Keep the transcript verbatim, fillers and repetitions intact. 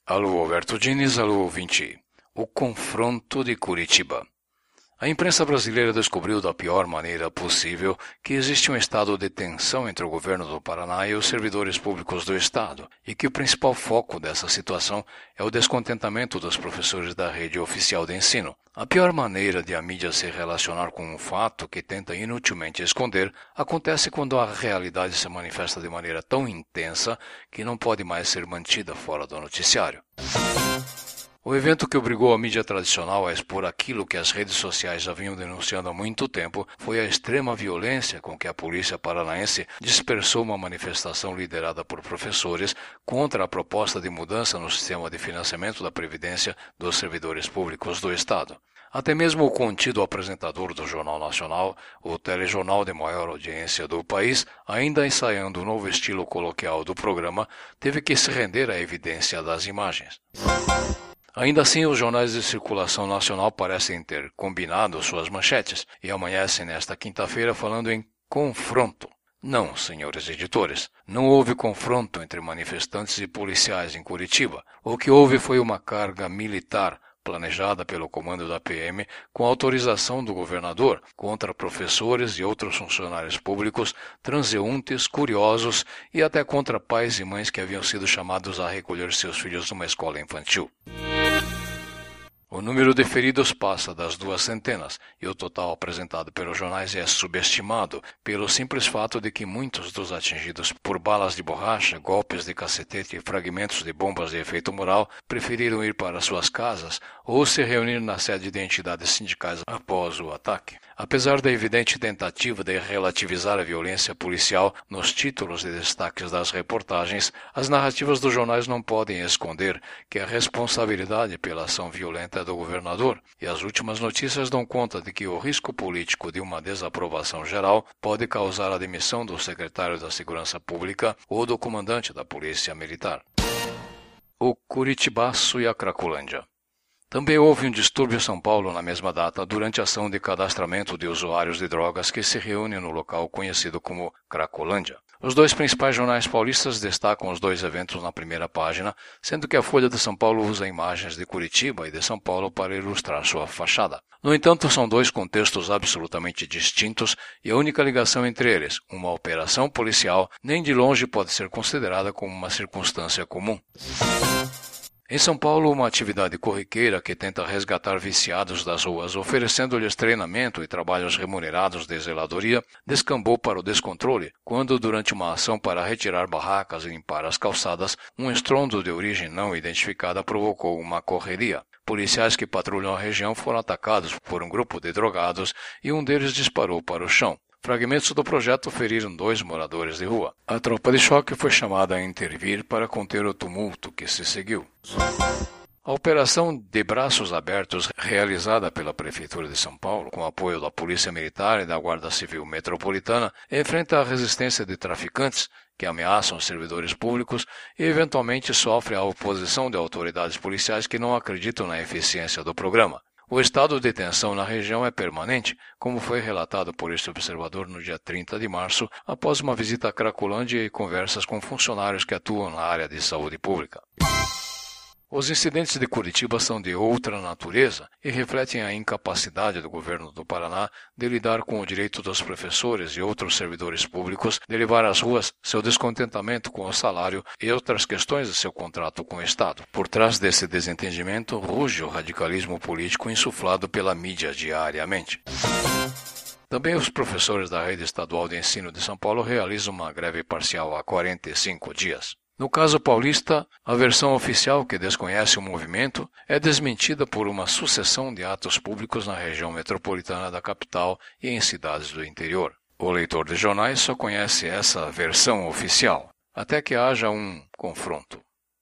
Alô, Alberto Diniz, alô, ouvinte. O confronto de Curitiba. A imprensa brasileira descobriu da pior maneira possível que existe um estado de tensão entre o governo do Paraná e os servidores públicos do estado, e que o principal foco dessa situação é o descontentamento dos professores da rede oficial de ensino. A pior maneira de a mídia se relacionar com um fato que tenta inutilmente esconder acontece quando a realidade se manifesta de maneira tão intensa que não pode mais ser mantida fora do noticiário. O evento que obrigou a mídia tradicional a expor aquilo que as redes sociais já vinham denunciando há muito tempo foi a extrema violência com que a polícia paranaense dispersou uma manifestação liderada por professores contra a proposta de mudança no sistema de financiamento da Previdência dos servidores públicos do Estado. Até mesmo o contido apresentador do Jornal Nacional, o telejornal de maior audiência do país, ainda ensaiando o novo estilo coloquial do programa, teve que se render à evidência das imagens. Ainda assim, os jornais de circulação nacional parecem ter combinado suas manchetes e amanhecem nesta quinta-feira falando em confronto. Não, senhores editores, não houve confronto entre manifestantes e policiais em Curitiba. O que houve foi uma carga militar planejada pelo comando da P M com autorização do governador contra professores e outros funcionários públicos, transeuntes, curiosos e até contra pais e mães que haviam sido chamados a recolher seus filhos numa escola infantil. O número de feridos passa das duas centenas e o total apresentado pelos jornais é subestimado pelo simples fato de que muitos dos atingidos por balas de borracha, golpes de cacetete e fragmentos de bombas de efeito moral preferiram ir para suas casas ou se reunir na sede de entidades sindicais após o ataque. Apesar da evidente tentativa de relativizar a violência policial nos títulos e destaques das reportagens, as narrativas dos jornais não podem esconder que a responsabilidade pela ação violenta é do governador, e as últimas notícias dão conta de que o risco político de uma desaprovação geral pode causar a demissão do secretário da Segurança Pública ou do comandante da Polícia Militar. O Curitibaço e a Cracolândia. Também houve um distúrbio em São Paulo na mesma data durante a ação de cadastramento de usuários de drogas que se reúne no local conhecido como Cracolândia. Os dois principais jornais paulistas destacam os dois eventos na primeira página, sendo que a Folha de São Paulo usa imagens de Curitiba e de São Paulo para ilustrar sua fachada. No entanto, são dois contextos absolutamente distintos e a única ligação entre eles, uma operação policial, nem de longe pode ser considerada como uma circunstância comum. Em São Paulo, uma atividade corriqueira que tenta resgatar viciados das ruas, oferecendo-lhes treinamento e trabalhos remunerados de zeladoria, descambou para o descontrole, quando, durante uma ação para retirar barracas e limpar as calçadas, um estrondo de origem não identificada provocou uma correria. Policiais que patrulham a região foram atacados por um grupo de drogados e um deles disparou para o chão. Fragmentos do projeto feriram dois moradores de rua. A tropa de choque foi chamada a intervir para conter o tumulto que se seguiu. A operação de braços abertos, realizada pela Prefeitura de São Paulo, com apoio da Polícia Militar e da Guarda Civil Metropolitana, enfrenta a resistência de traficantes que ameaçam os servidores públicos e eventualmente sofre a oposição de autoridades policiais que não acreditam na eficiência do programa. O estado de tensão na região é permanente, como foi relatado por este observador no dia trinta de março, após uma visita à Cracolândia e conversas com funcionários que atuam na área de saúde pública. Os incidentes de Curitiba são de outra natureza e refletem a incapacidade do governo do Paraná de lidar com o direito dos professores e outros servidores públicos de levar às ruas seu descontentamento com o salário e outras questões de seu contrato com o Estado. Por trás desse desentendimento ruge o radicalismo político insuflado pela mídia diariamente. Também os professores da Rede Estadual de Ensino de São Paulo realizam uma greve parcial há quarenta e cinco dias. No caso paulista, a versão oficial, que desconhece o movimento, é desmentida por uma sucessão de atos públicos na região metropolitana da capital e em cidades do interior. O leitor de jornais só conhece essa versão oficial, até que haja um confronto.